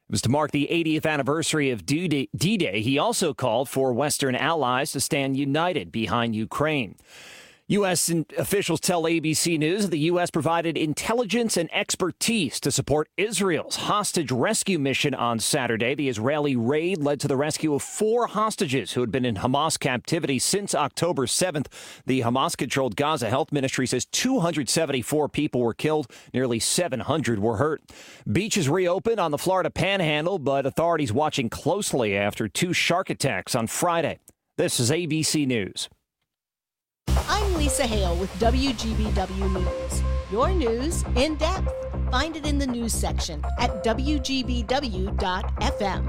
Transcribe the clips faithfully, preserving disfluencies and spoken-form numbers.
It was to mark the eightieth anniversary of D-Day. He also called for Western allies to stand united behind Ukraine. U S officials tell A B C News that the U S provided intelligence and expertise to support Israel's hostage rescue mission on Saturday. The Israeli raid led to the rescue of four hostages who had been in Hamas captivity since October seventh. The Hamas-controlled Gaza Health Ministry says two hundred seventy-four people were killed. Nearly seven hundred were hurt. Beaches reopened on the Florida Panhandle, but authorities watching closely after two shark attacks on Friday. This is A B C News. I'm Lisa Hale with W G B W News. Your news in depth. Find it in the news section at W G B W dot F M.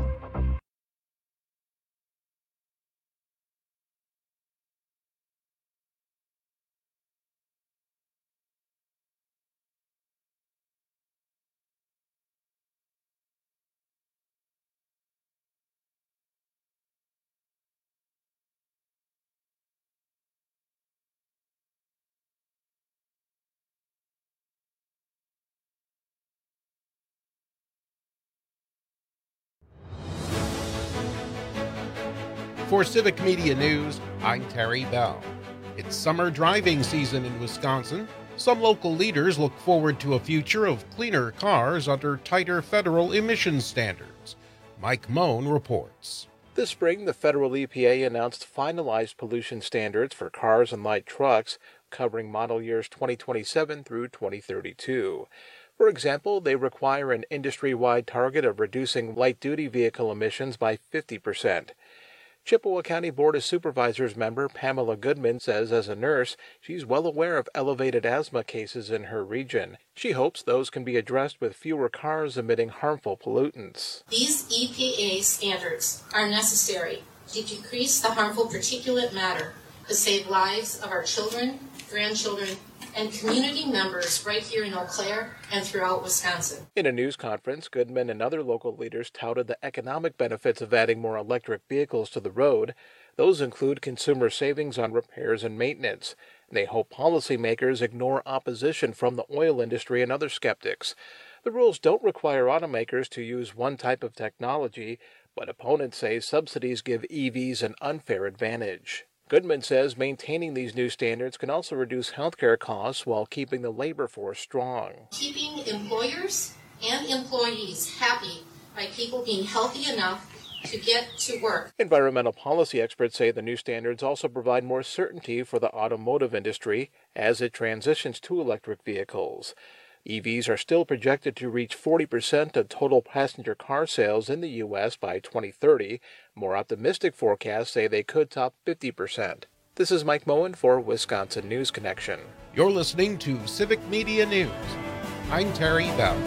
For Civic Media News, I'm Terry Bell. It's summer driving season in Wisconsin. Some local leaders look forward to a future of cleaner cars under tighter federal emissions standards. Mike Moen reports. This spring, the federal E P A announced finalized pollution standards for cars and light trucks, covering model years twenty twenty-seven through twenty thirty-two. For example, they require an industry-wide target of reducing light-duty vehicle emissions by fifty percent. Chippewa County Board of Supervisors member Pamela Goodman says as a nurse, she's well aware of elevated asthma cases in her region. She hopes those can be addressed with fewer cars emitting harmful pollutants. These E P A standards are necessary to decrease the harmful particulate matter to save lives of our children, grandchildren, and community members right here in Eau Claire and throughout Wisconsin. In a news conference, Goodman and other local leaders touted the economic benefits of adding more electric vehicles to the road. Those include consumer savings on repairs and maintenance. And they hope policymakers ignore opposition from the oil industry and other skeptics. The rules don't require automakers to use one type of technology, but opponents say subsidies give E Vs an unfair advantage. Goodman says maintaining these new standards can also reduce healthcare costs while keeping the labor force strong. Keeping employers and employees happy by people being healthy enough to get to work. Environmental policy experts say the new standards also provide more certainty for the automotive industry as it transitions to electric vehicles. E Vs are still projected to reach forty percent of total passenger car sales in the U S by twenty thirty. More optimistic forecasts say they could top fifty percent. This is Mike Moen for Wisconsin News Connection. You're listening to Civic Media News. I'm Terry Bell.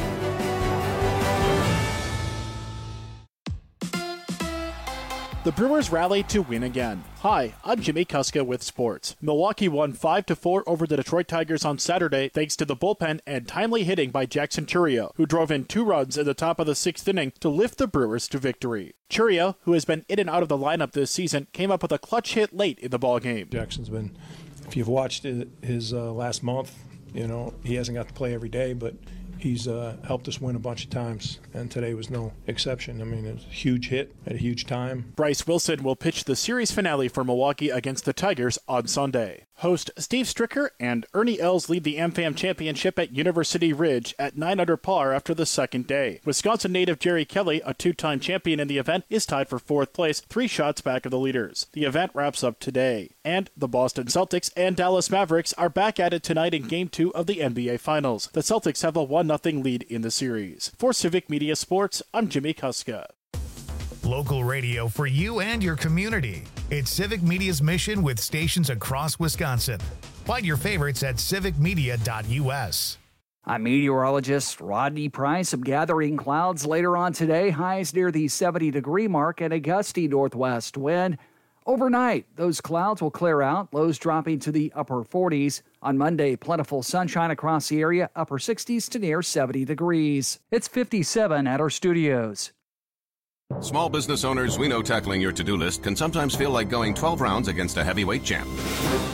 The Brewers rallied to win again. Hi, I'm Jimmy Kuska with sports. Milwaukee won five to four over the Detroit Tigers on Saturday thanks to the bullpen and timely hitting by Jackson Chourio, who drove in two runs at the top of the sixth inning to lift the Brewers to victory. Chourio, who has been in and out of the lineup this season, came up with a clutch hit late in the ballgame. Jackson's been, if you've watched his uh, last month, you know, he hasn't got to play every day, but he's uh, helped us win a bunch of times, and today was no exception. I mean, it was a huge hit at a huge time. Bryce Wilson will pitch the series finale for Milwaukee against the Tigers on Sunday. Host Steve Stricker and Ernie Els lead the AmFam Championship at University Ridge at nine under par after the second day. Wisconsin native Jerry Kelly, a two-time champion in the event, is tied for fourth place, three shots back of the leaders. The event wraps up today. And the Boston Celtics and Dallas Mavericks are back at it tonight in Game two of the N B A Finals. The Celtics have a one nothing lead in the series. For Civic Media Sports, I'm Jimmy Kuska. Local radio for you and your community. It's Civic Media's mission with stations across Wisconsin. Find your favorites at civic media dot U S. I'm meteorologist Rodney Price. Some gathering clouds later on today. Highs near the seventy degree mark and a gusty northwest wind. Overnight, those clouds will clear out, lows dropping to the upper forties. On Monday, plentiful sunshine across the area, upper sixties to near seventy degrees. It's fifty-seven at our studios. Small business owners, we know tackling your to-do list can sometimes feel like going twelve rounds against a heavyweight champ.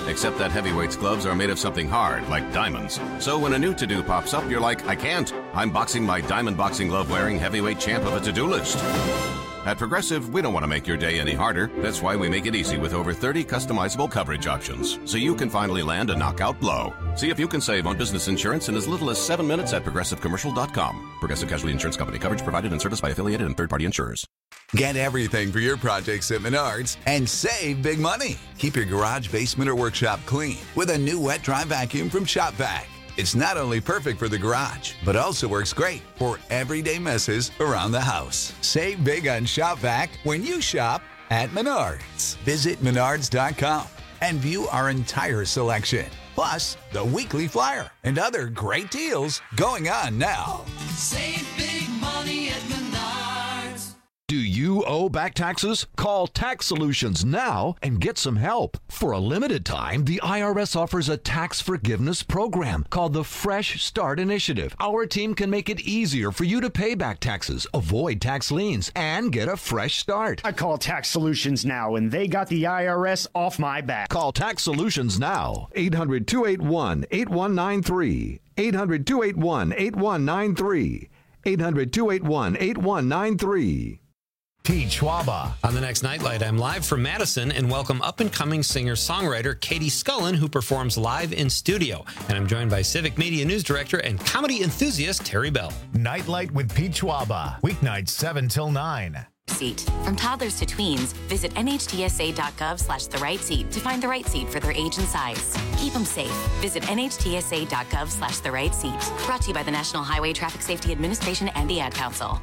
Except that heavyweights gloves are made of something hard, like diamonds. So when a new to-do pops up, you're like, I can't. I'm boxing my diamond boxing glove wearing heavyweight champ of a to-do list. At Progressive, we don't want to make your day any harder. That's why we make it easy with over thirty customizable coverage options, so you can finally land a knockout blow. See if you can save on business insurance in as little as seven minutes at progressive commercial dot com. Progressive Casualty Insurance Company. Coverage provided and serviced by affiliated and third-party insurers. Get everything for your projects at Menards and save big money. Keep your garage, basement, or workshop clean with a new wet dry vacuum from Shop Vac. It's not only perfect for the garage, but also works great for everyday messes around the house. Save big on Shop Vac when you shop at Menards. Visit menards dot com and view our entire selection. Plus, the weekly flyer and other great deals going on now. Save big money at Menards. Do you owe back taxes? Call Tax Solutions now and get some help. For a limited time, the I R S offers a tax forgiveness program called the Fresh Start Initiative. Our team can make it easier for you to pay back taxes, avoid tax liens, and get a fresh start. I call Tax Solutions now, and they got the I R S off my back. Call Tax Solutions now. eight hundred, two eight one, eight one nine three. eight hundred, two eight one, eight one nine three. eight hundred, two eight one, eight one nine three. Pete Schwaba. On the next Nightlight, I'm live from Madison and welcome up-and-coming singer-songwriter Katie Scullen, who performs live in studio. And I'm joined by Civic Media News Director and comedy enthusiast Terry Bell. Nightlight with Pete Schwaba. Weeknights seven till nine. Seat. From toddlers to tweens, visit N H T S A dot gov slash the right seat to find the right seat for their age and size. Keep them safe. Visit N H T S A dot gov slash the right seat. Brought to you by the National Highway Traffic Safety Administration and the Ad Council.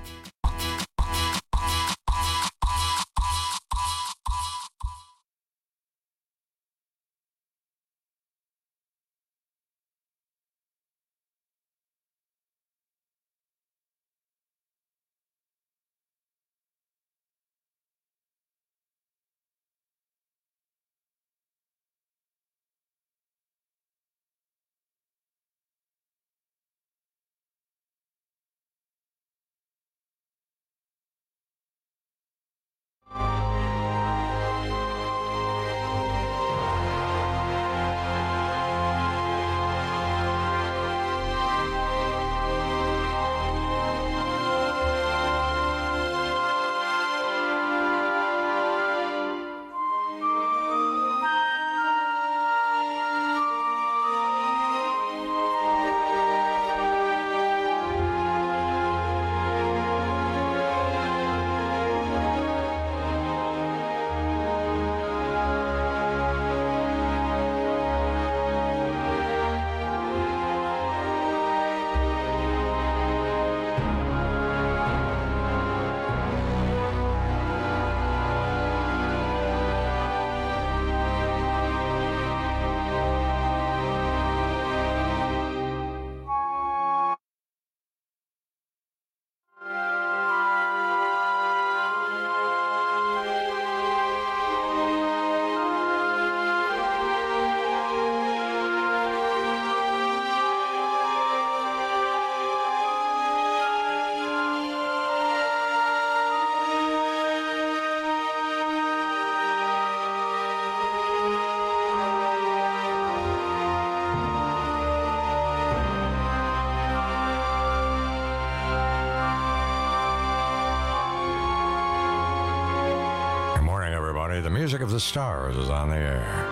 The music of the stars is on the air.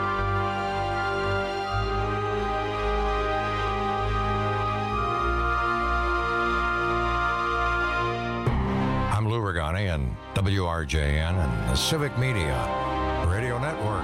I'm Lou Regani and W R J N and the Civic Media Radio Network.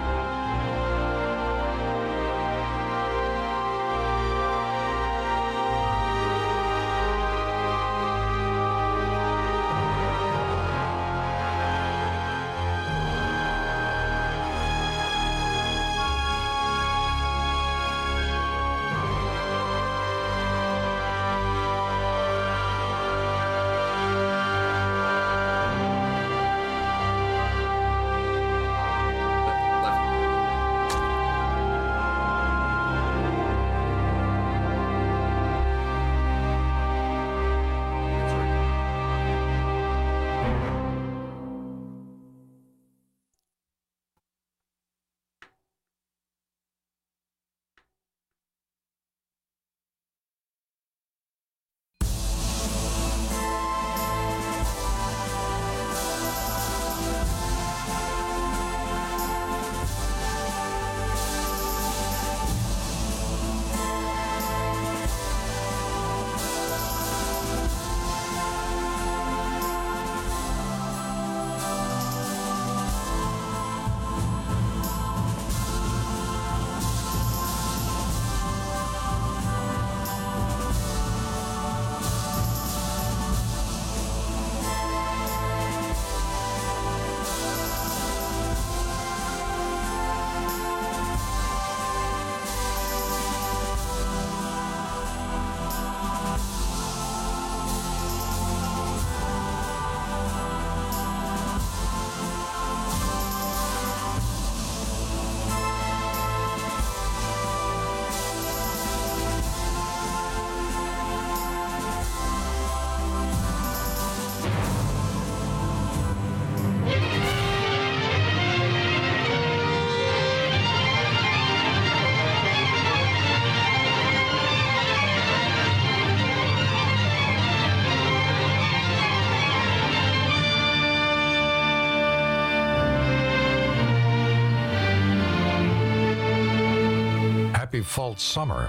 False Summer.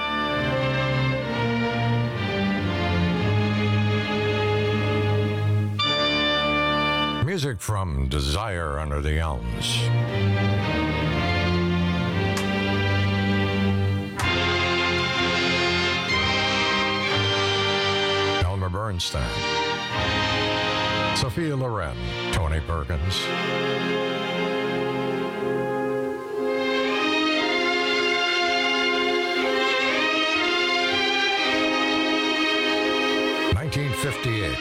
Music from Desire Under the Elms. Elmer Bernstein. Sophia Loren. Tony Perkins. nineteen fifty-eight.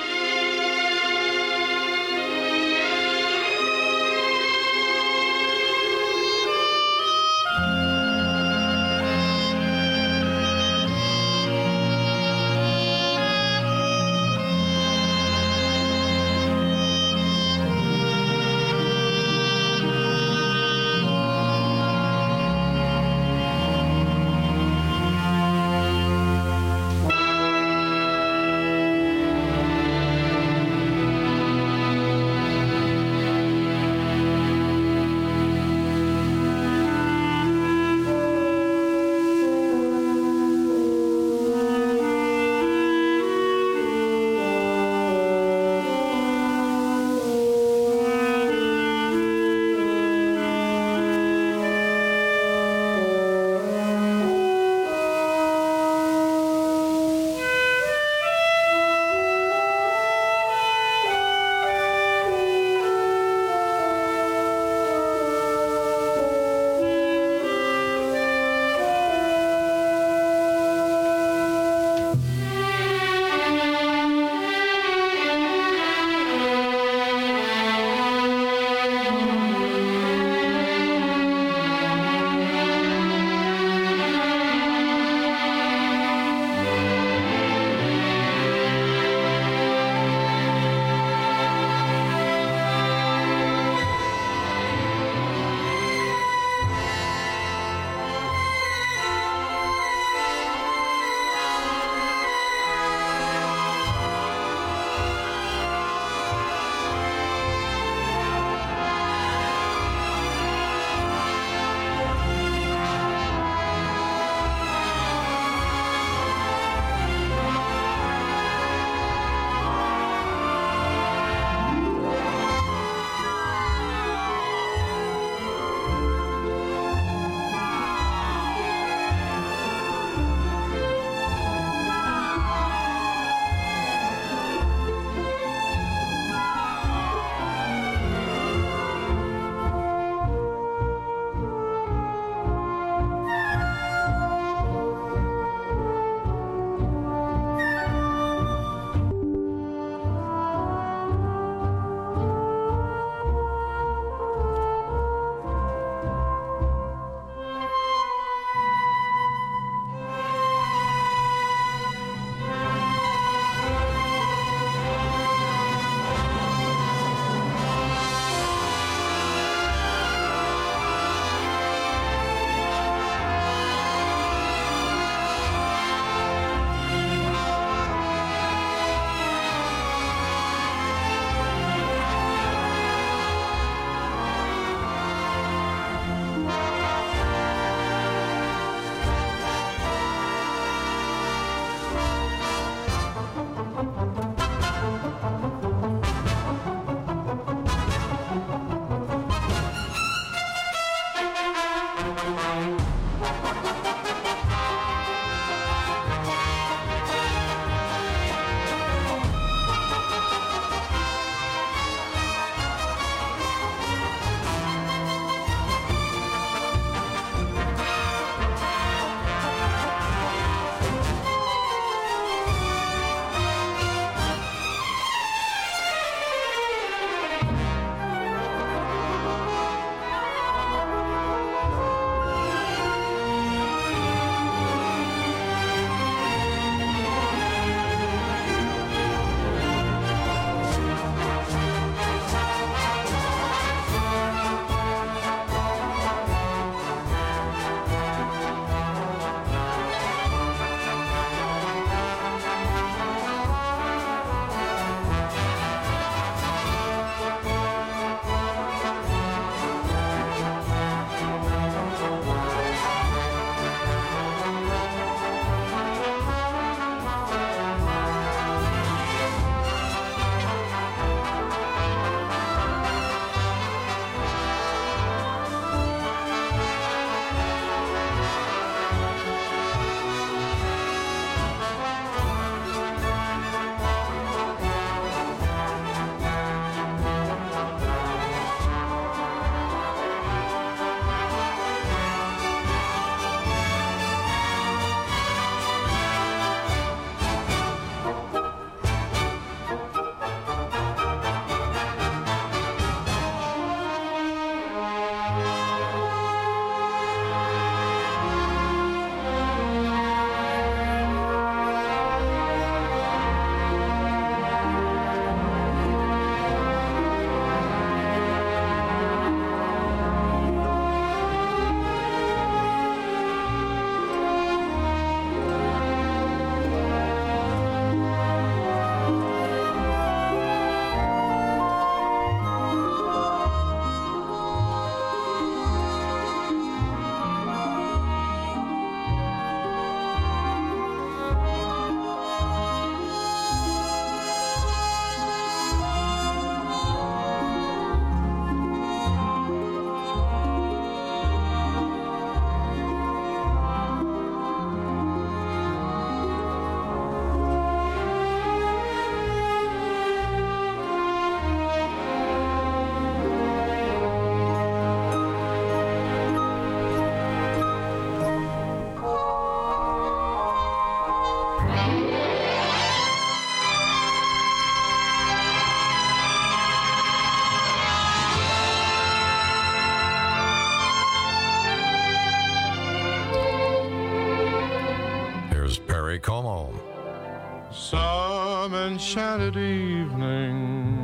Perry Como. Some enchanted evening,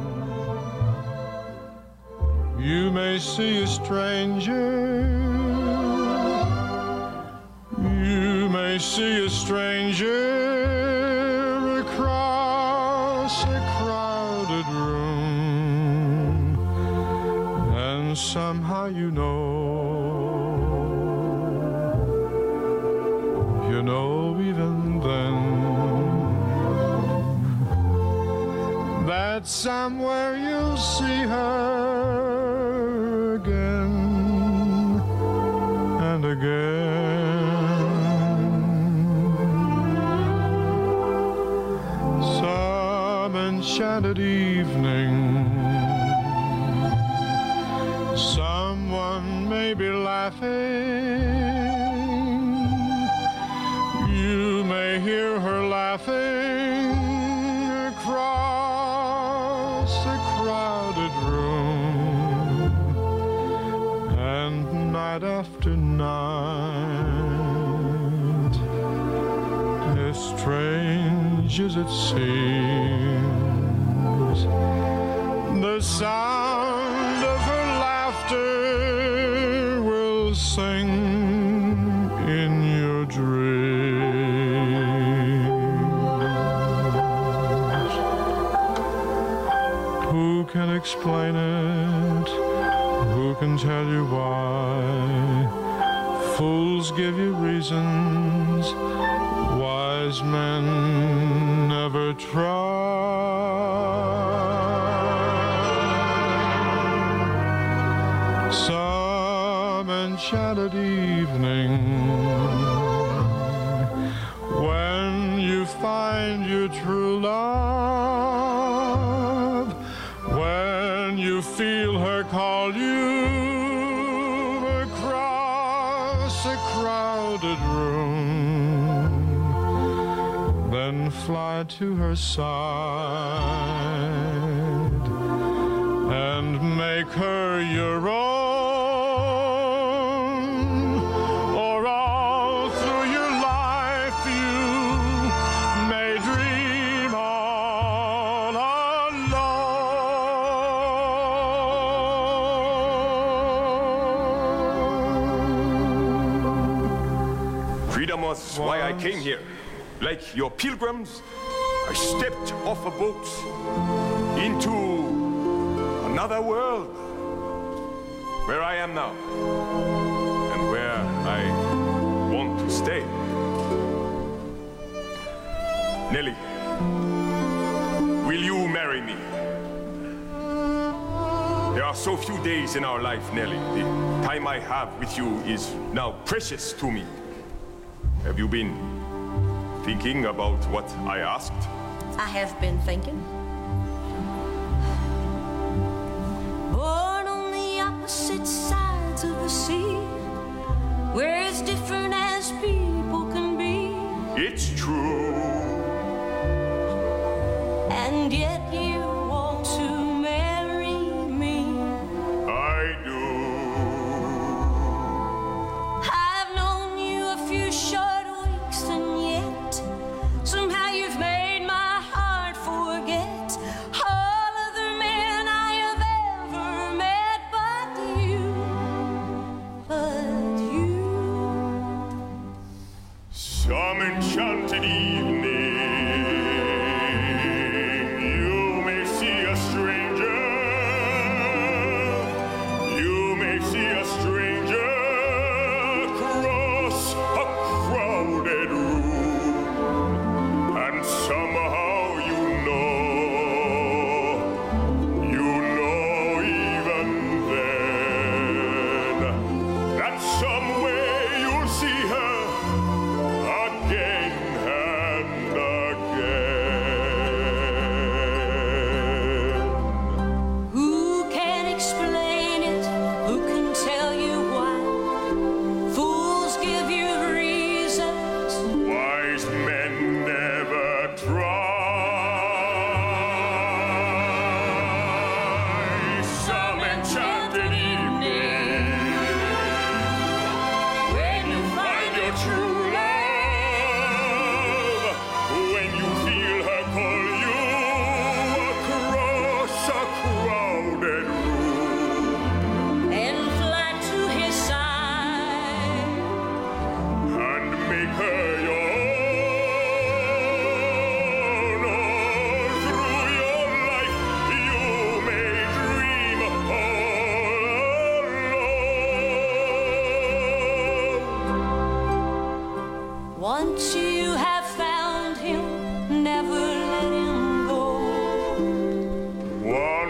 you may see a stranger. You may see a stranger across a crowded room, and somehow you know, you know even then, that somewhere you'll see her again and again. Some enchanted evening, someone may be laughing. You may hear her laughing across a crowded room, and night after night, as strange as it seems, the sound of her laughter will sing in your dreams. Who can explain it? Who can tell you why? Fools give you reasons, wise men never try. Some enchanted evening, when you find your true love, when you feel her call you across a crowded room, then fly to her side and make her your own. Or all through your life you may dream all alone. Freedom was why I came here. Like your pilgrims, I stepped off a boat into another world, where I am now, and where I want to stay. Nelly, will you marry me? There are so few days in our life, Nelly. The time I have with you is now precious to me. Have you been thinking about what I asked? I have been thinking. Born on the opposite sides of the sea, where as different as people can be. It's true. And yet you want to marry me. I do. I've known you a few short weeks, and yet somehow you've made my heart forget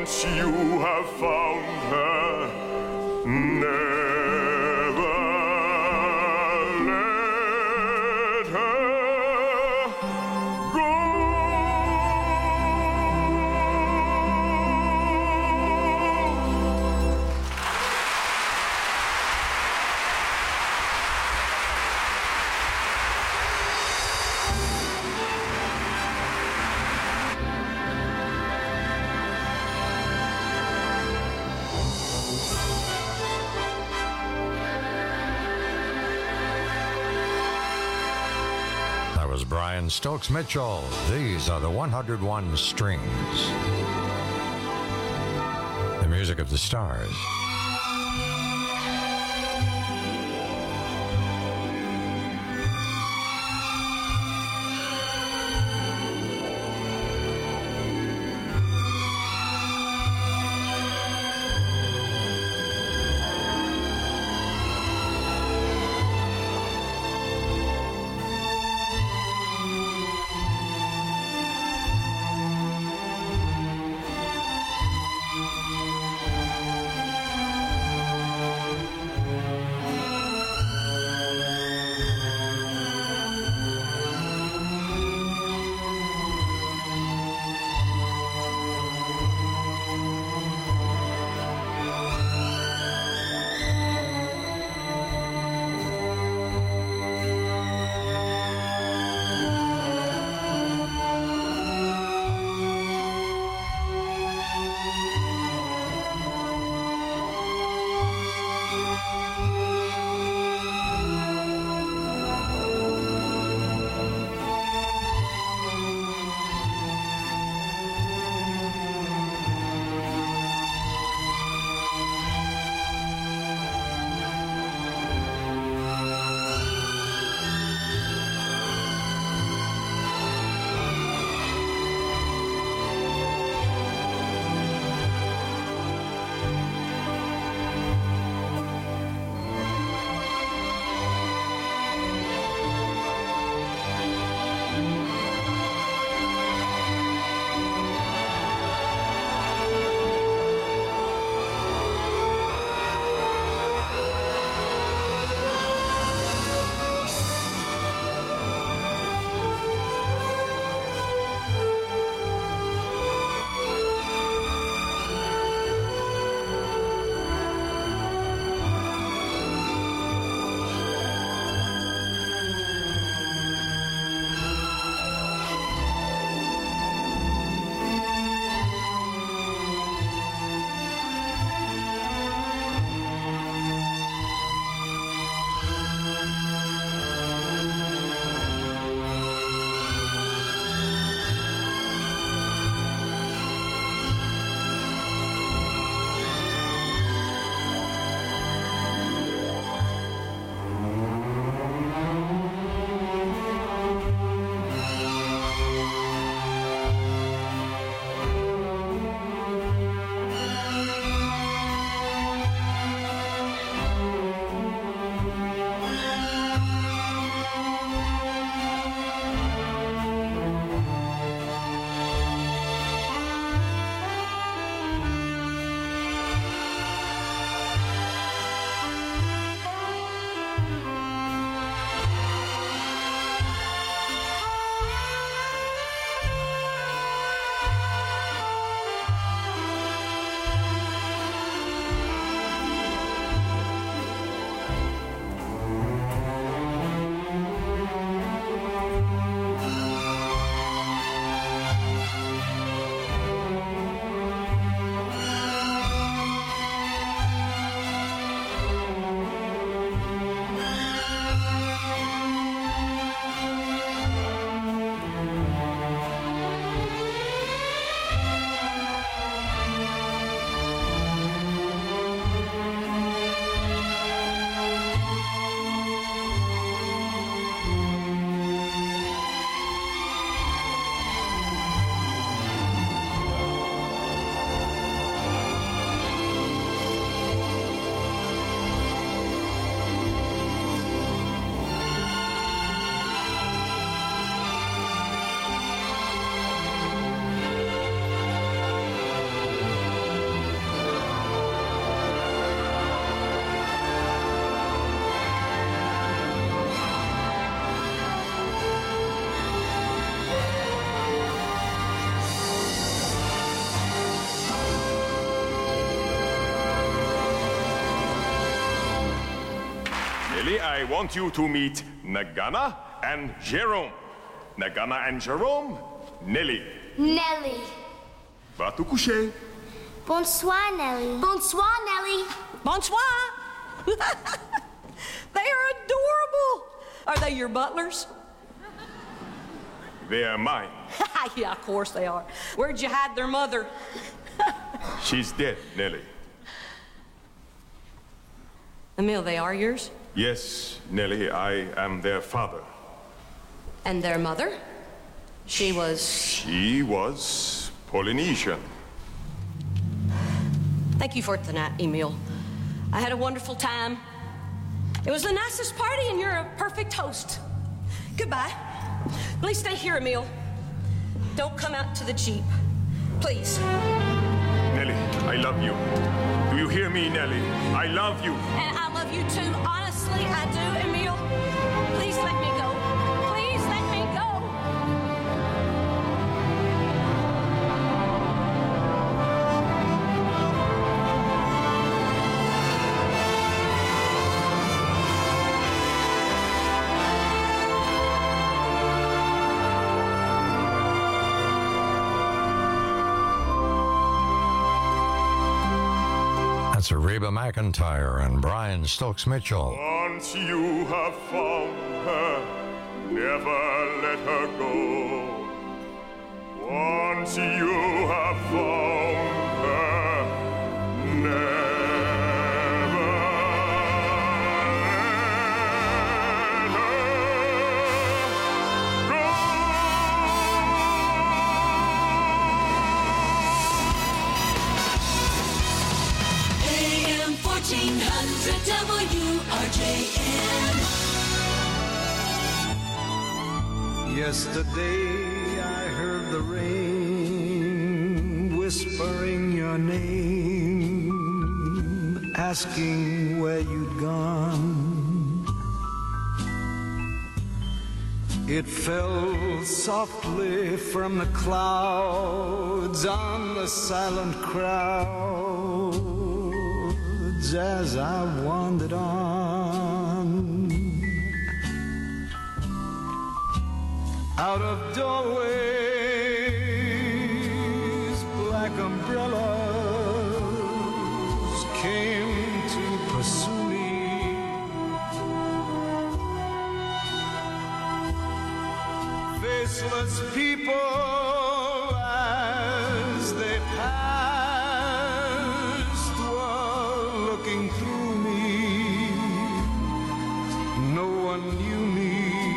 once you have found her, never let her go. That was Brian Stokes Mitchell. These are the one hundred one Strings. The music of the stars. Nelly, I want you to meet Nagana and Jerome. Nagana and Jerome, Nelly. Nelly. Va te coucher. Bonsoir, Nelly. Bonsoir, Nelly. Bonsoir. They are adorable. Are they your butlers? They are mine. Yeah, of course they are. Where'd you hide their mother? She's dead, Nelly. Emil, they are yours? Yes, Nelly, I am their father. And their mother? She was... She was Polynesian. Thank you for tonight, Emil. I had a wonderful time. It was the nicest party, and you're a perfect host. Goodbye. Please stay here, Emil. Don't come out to the Jeep. Please. Nelly, I love you. Do you hear me, Nelly? I love you. And I love you too. Honestly, I do, Emil. Please let me go. Please let me go. That's Reba McEntire and Brian Stokes Mitchell. Once you have found her, never let her go. Once you have found her, never fourteen hundred W R J N. Yesterday I heard the rain whispering your name, asking where you'd gone. It fell softly from the clouds on the silent crowd as I wandered on. Out of doorways, black umbrellas came to pursue me. Faceless people as they passed were looking through me. No one knew me.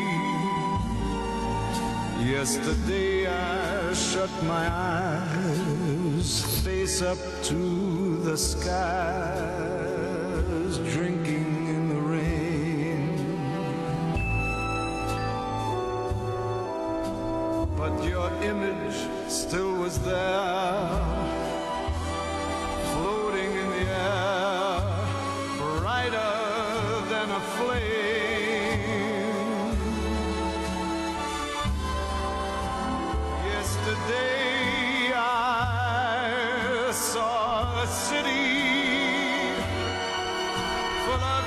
Yesterday I shut my eyes, face up to the skies, drinking in the rain. But your image still was there, floating in the air, brighter than a flame. Yesterday I saw a city full of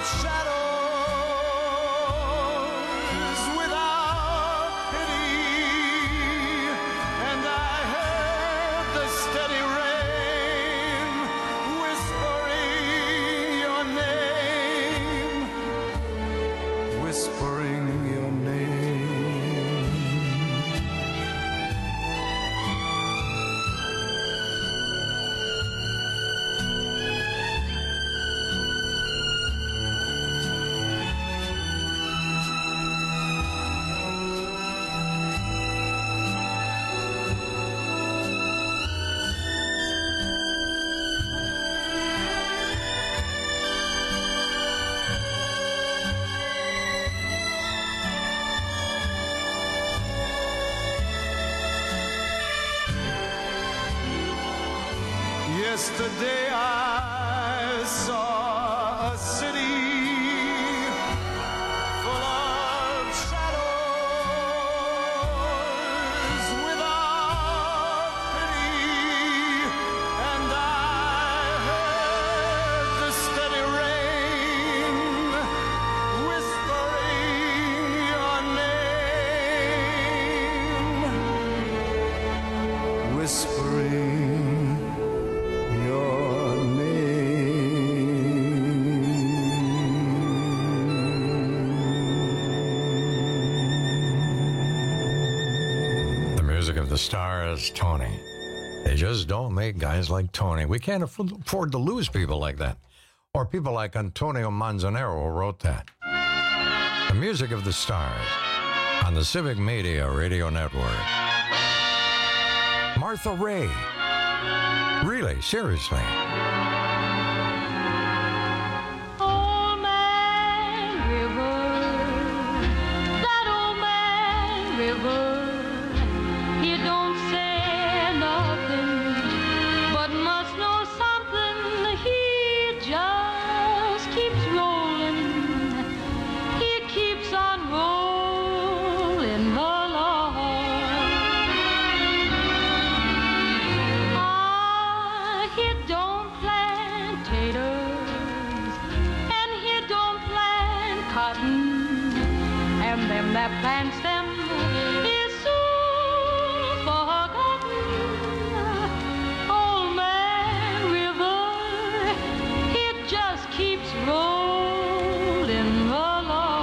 shadows without pity, and I heard the steady rain whispering your name, whispering your name. Yesterday I saw a city full of shadows without pity, and I heard the steady rain Stars, Tony. They just don't make guys like Tony. We can't afford to lose people like that. Or people like Antonio Manzanero who wrote that. The Music of the Stars on the Civic Media Radio Network. Martha Raye. Really, seriously. Old Man River, that old man River, he don't say nothing, but must know something. He just keeps rolling. He keeps on rolling along. Ah, he don't plant taters, and he don't plant cotton, and them that plants them is soon forgotten. Old Man River, it just keeps rolling along.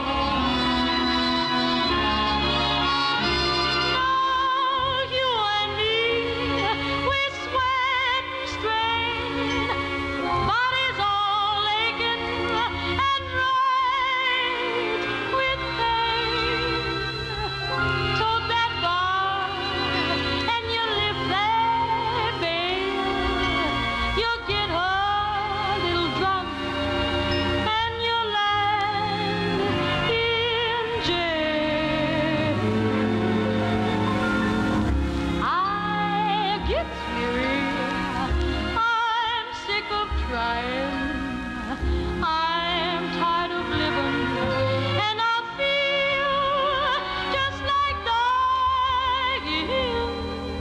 Now you and me, we sweat and strain, bodies all aching and right with pain. Tote that bar and you lift that veil, you'll get a little drunk and you'll land in jail. I get weary, I'm sick of trying, I'm tired of living, and I feel just like dying.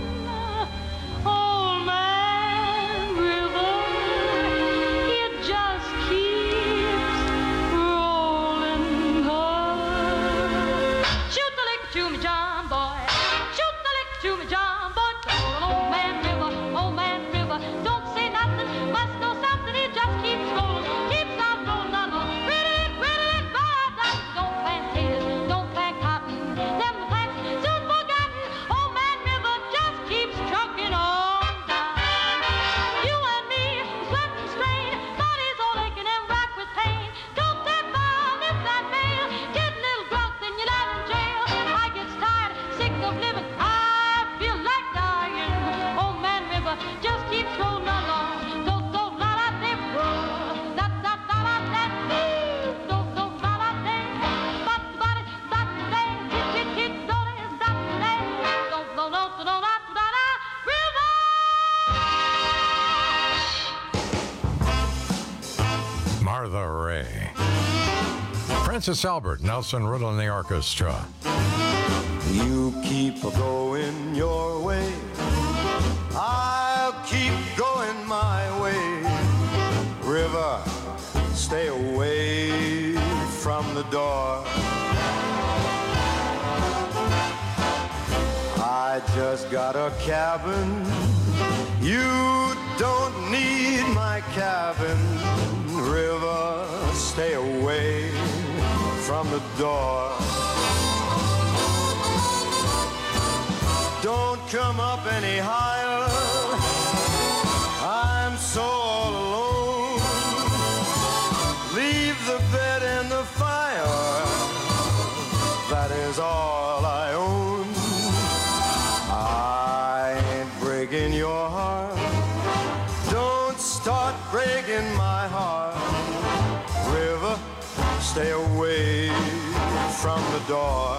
Old Man River, it just keeps rolling on. Shoot the lick to me, John boy. Shoot the lick to me, John boy. Old Man River, old Man River, don't say nothing, must know something. It just keeps rolling, keeps on rolling on. Pretty, pretty, bad. Don't plant taters, don't plant cotton. Them plants soon forgotten. Old Man River just keeps trucking on down. You and me, sweat and strain, bodies all aching and racked with pain. Don't that bar, lift that veil, get a little drunk, then you're not in jail. I get tired, sick of living, I feel like dying. Old Man River just keeps rolling along. Do do la la de ro, da da da la da dee, do do la la de, but the body da da, hit hit hit do is da da, do do do do do da da da, river. Martha Raye. Francis Albert, Nelson Riddle and the Orchestra. You keep going your way, I'll keep going my way. River, stay away from the door. I just got a cabin, you don't need my cabin. River, stay away from the door. Don't come up any higher, I'm so all alone. Leave the bed and the fire, that is all I own. I ain't breaking your heart, don't start breaking my heart. River, stay away from the door.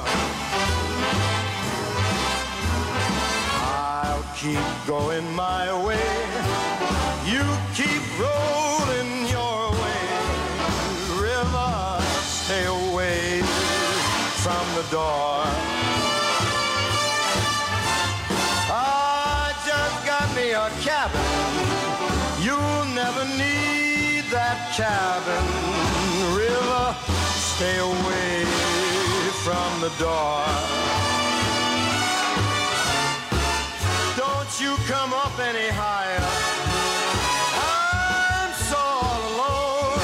I'll keep going my way, you keep rolling your way. River, stay away from the door. I just got me a cabin, you'll never need that cabin. River, stay away from the door. Don't you come up any higher, I'm so all alone.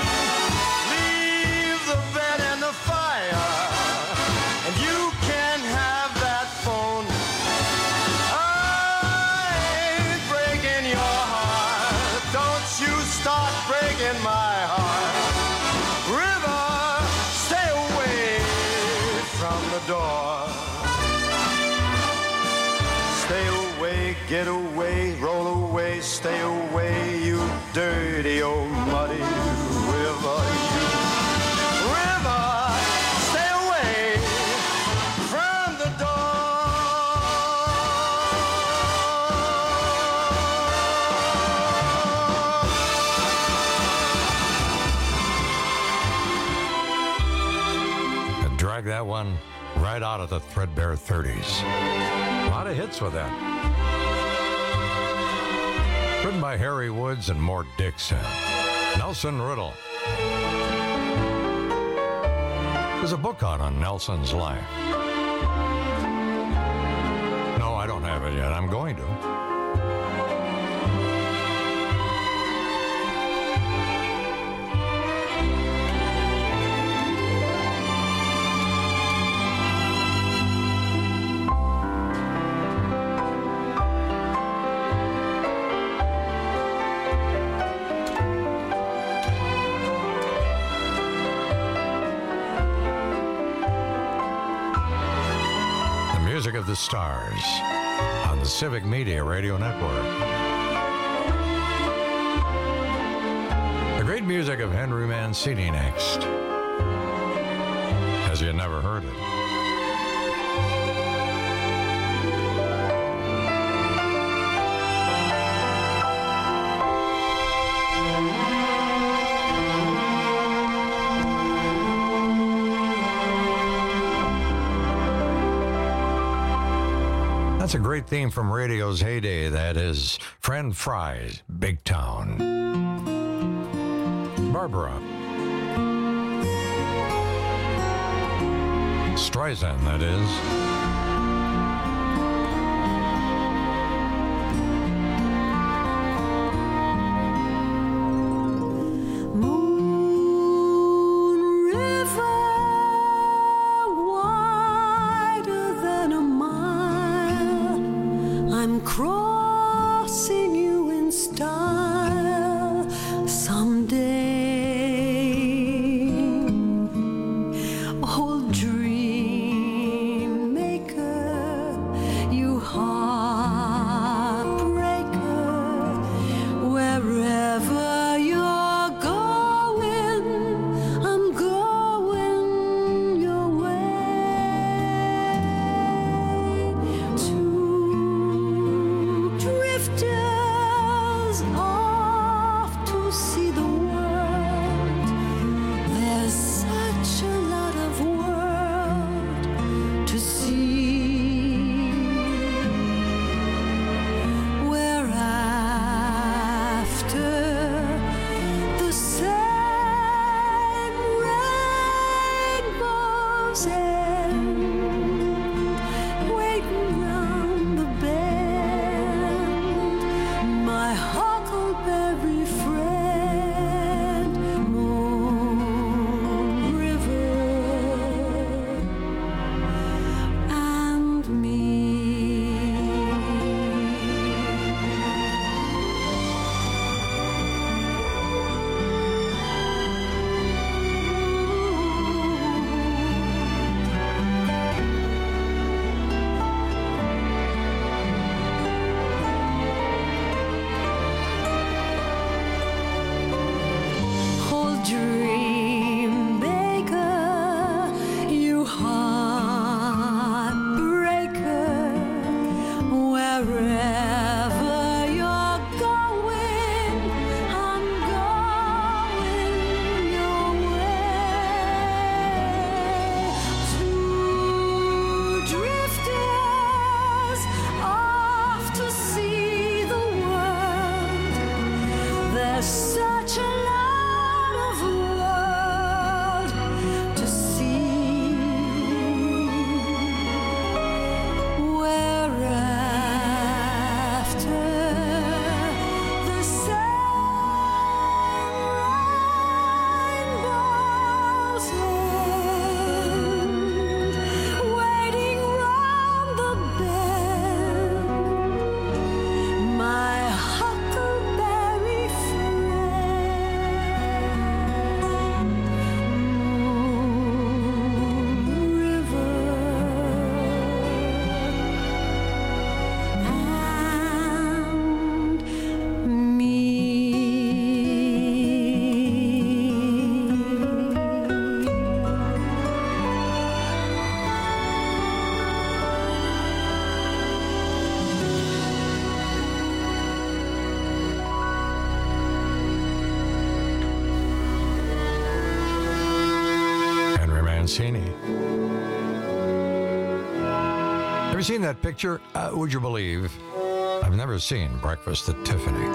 Leave the bed and the fire, and you can have that phone. Get away, roll away, stay away, you dirty old muddy river. You river, stay away from the door. And drag that one right out of the threadbare thirties. A lot of hits with that. Written by Harry Woods and Mort Dixon. Nelson Riddle. There's a book out on Nelson's life. No, I don't have it yet. I'm going to. Music of the Stars on the Civic Media Radio Network. The great music of Henry Mancini next. As you never heard it. That's a great theme from radio's heyday. That is Friend Fry's Big Town. Barbara Streisand, that is. Crossing you in style someday. Old dream maker, you heartbreaker, wherever you're going, I'm going your way. Two drifters off to see the world. There's such a lot of world to see. We're after the same rainbow's end, waiting round the bend. My huckleberry friend, Moon River, and me. Old dream maker, you heartbreaker, wherever you're going, I'm going your way. Two drifters off to see the world. There's such a lot of world to see. We're after the same rainbow's end, waiting round the bend. My huckleberry friend. Mancini. Have you seen that picture? Uh, would you believe? I've never seen Breakfast at Tiffany.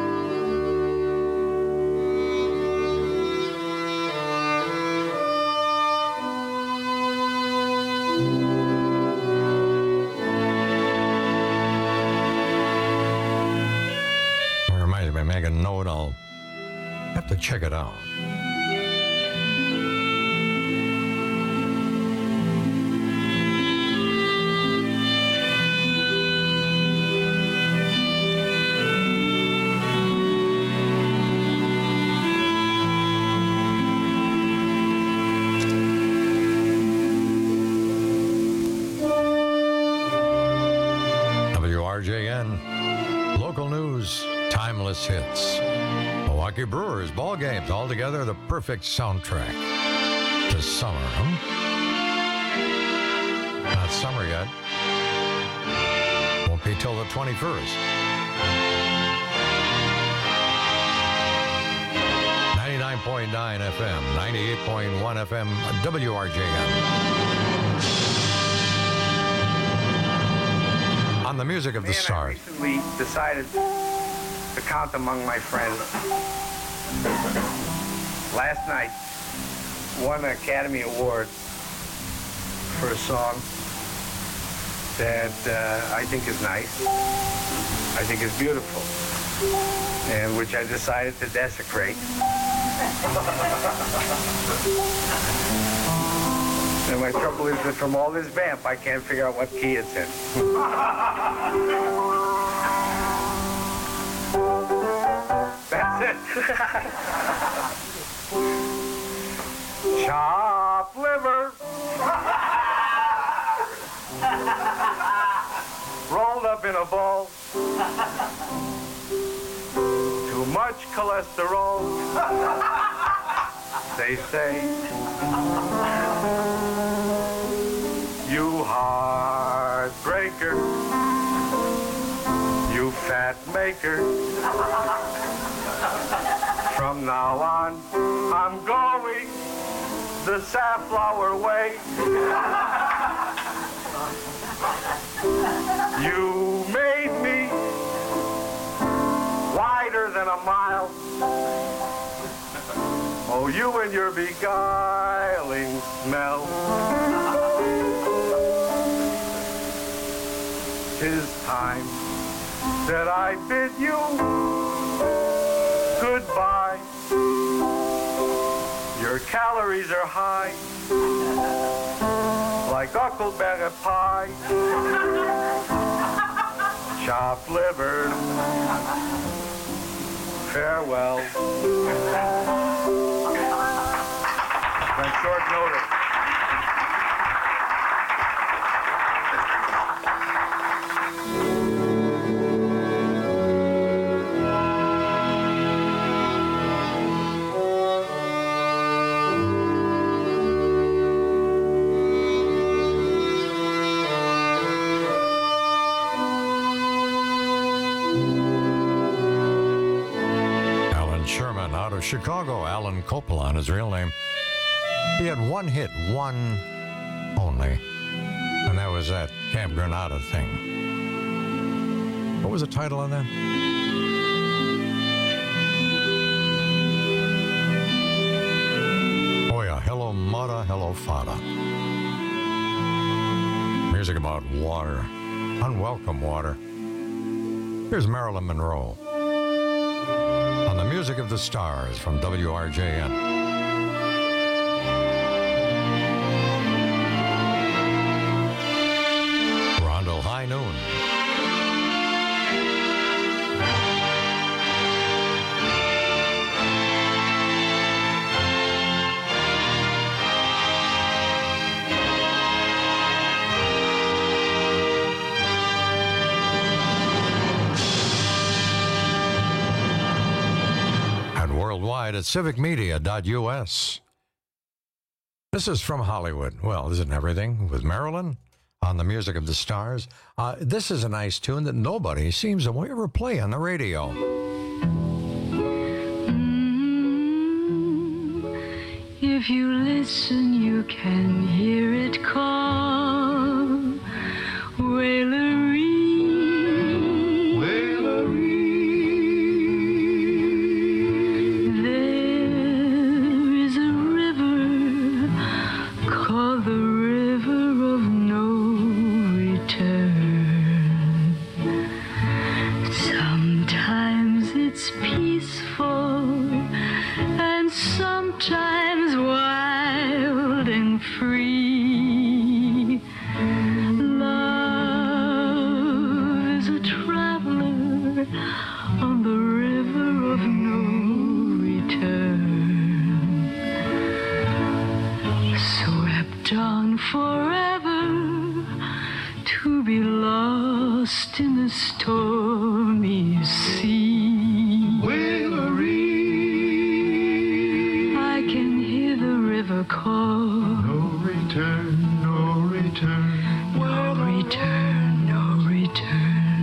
It reminds me, make a note, I'll have to check it out. Timeless hits. Milwaukee Brewers ball games, all together the perfect soundtrack to summer, huh? Not summer yet. Won't be till the twenty-first. ninety-nine point nine F M, ninety-eight point one F M, W R J M. On the music of the stars. I recently decided to count among my friends. Last night, won an Academy Award for a song that uh, I think is nice, I think is beautiful, and which I decided to desecrate. And my trouble is that from all this vamp, I can't figure out what key it's in. That's it. Chop liver. Rolled up in a ball. Too much cholesterol. They say. You heartbreaker. You fat maker. From now on, I'm going the safflower way. You made me wider than a mile. Oh, you and your beguiling smell. 'Tis time that I bid you goodbye. Your calories are high, like huckleberry pie. Chopped liver, farewell. On short notice. Out of Chicago, Alan Coppola, his real name. He had one hit, one only, and that was that Camp Granada thing. What was the title on that? Oh yeah, Hello Mata, Hello Fata. Music about water, unwelcome water. Here's Marilyn Monroe. On the music of the stars from W R J N. Rondo High Noon. Worldwide at civic media dot U S. This is from Hollywood. Well, isn't everything with Marilyn on the music of the stars? Uh, this is a nice tune that nobody seems to ever play on the radio. If If you listen, you can hear it call. Wailery. There is a river called the River of No Return. Sometimes it's peaceful and sometimes wild and free. Love is a traveler on the river of no return, swept on forever to be lost in the stormy sea. I can hear the river call. No return, no return, no return, no return.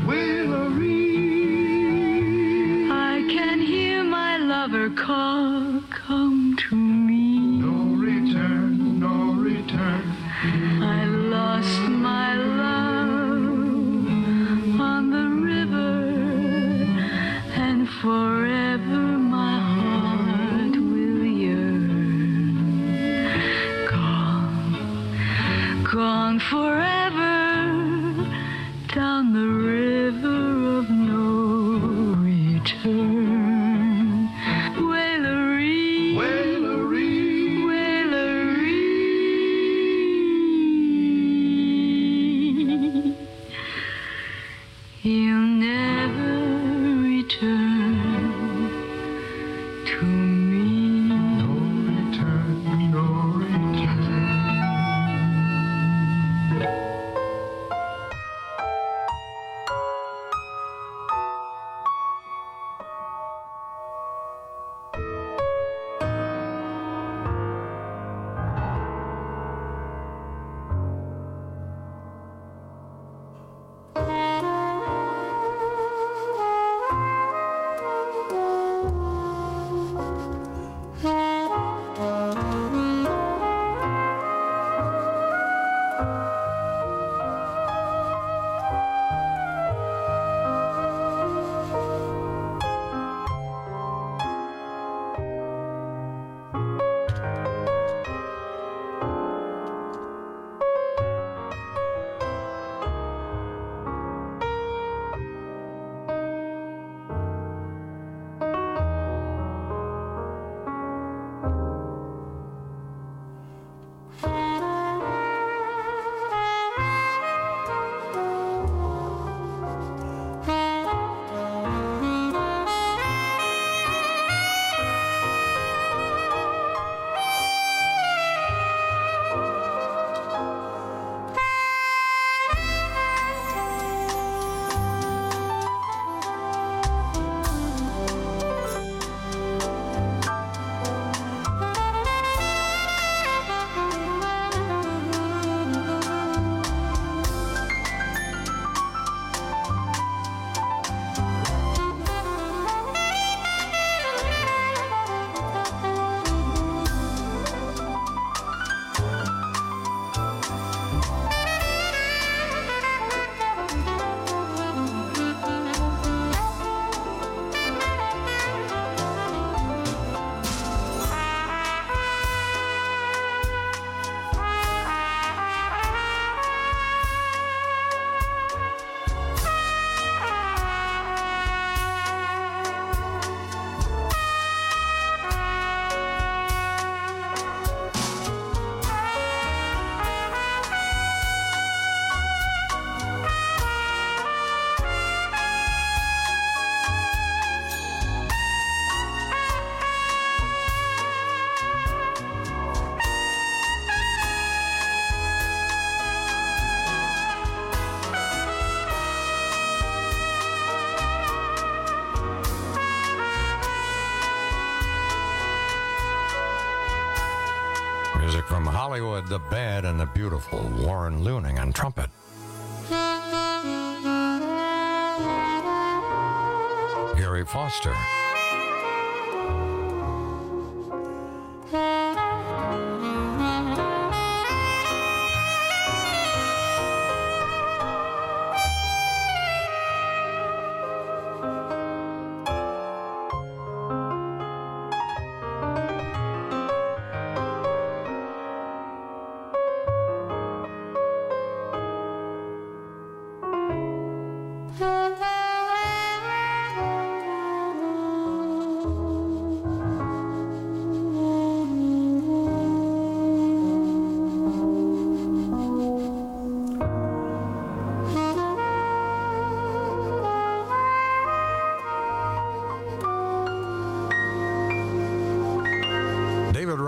I can hear my lover call. Come to me. No return, no return. I lost my love on the river, and forever my heart will yearn. Gone, gone forever down the river of no return. Wailery, Wailery, Wailery. You'll never return to me. No return, no return. Music from Hollywood, The Bad and the Beautiful, Warren Looning on trumpet. Gary Foster.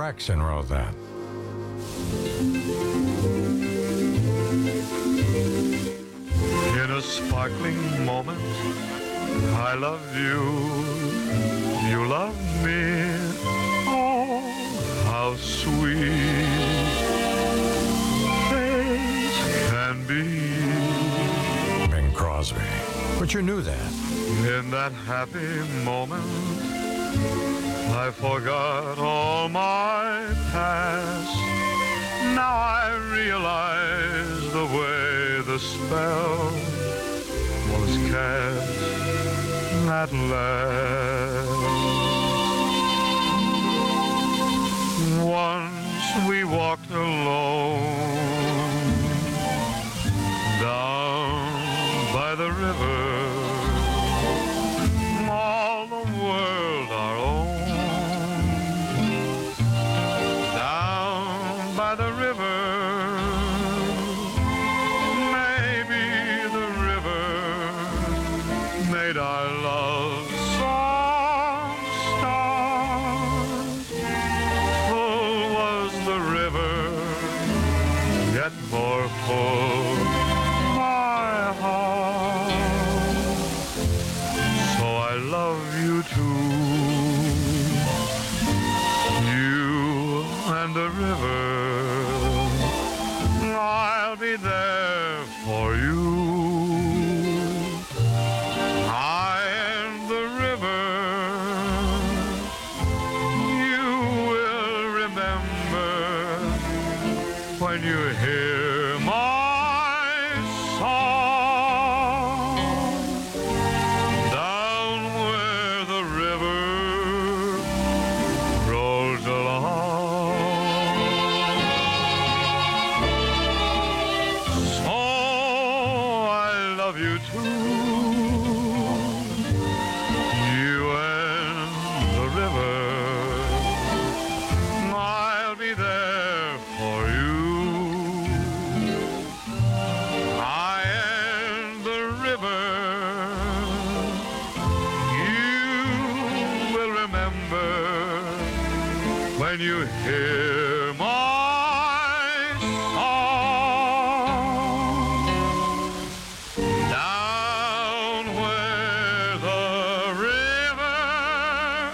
Braxton wrote that. In a sparkling moment, I love you, you love me, oh, how sweet fate can be. Bing Crosby. But you knew that. In that happy moment, I forgot all my past. Now I realize the way the spell was cast at last. Once we walked alone down by the river, all the world our own. Down by the river, maybe the river made our love song start. Full was the river, yet more full my heart. So I love you too, you and the river. I'll be there for you. I and the river, you will remember when you hear my song. Down where the river rolls along. So I love you too, you and the river. I'll be there for you. I and the river, you will remember when you hear my song. Down where the river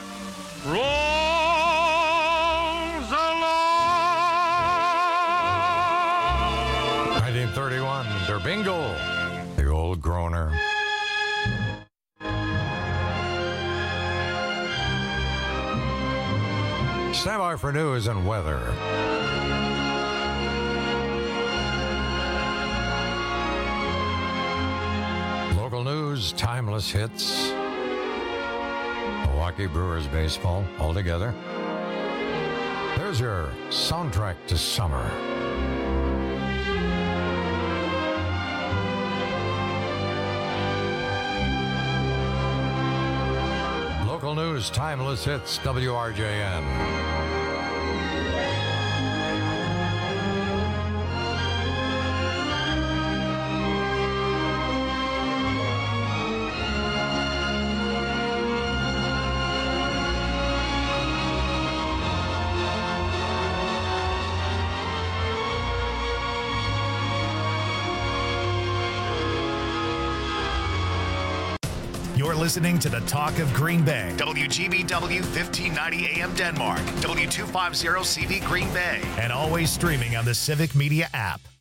rolls along. nineteen thirty-one, Der Bingle, the old groaner. Stand by for news and weather. Local news, timeless hits. Milwaukee Brewers baseball all together. There's your soundtrack to summer. Local news, timeless hits, W R J N. You're listening to the Talk of Green Bay. W G B W fifteen ninety A M Denmark. W two fifty C V Green Bay. And always streaming on the Civic Media app.